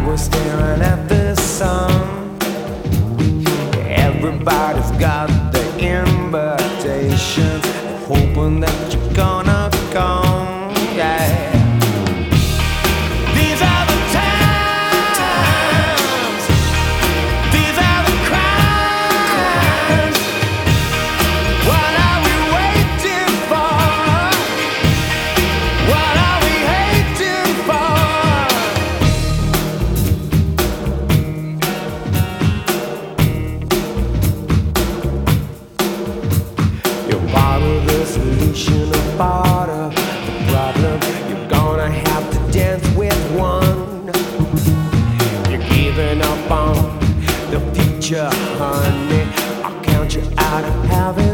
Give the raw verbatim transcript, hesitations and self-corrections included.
we're staring at the sun. Everybody's got the invitation, hoping that you're gonna come. Yeah. These are the times. These are the crimes. What are we waiting for? What are we hating for? You're part of the solution, or part of the problem. You're gonna have to dance with one. You're giving up on the future, honey. I'll count you out of having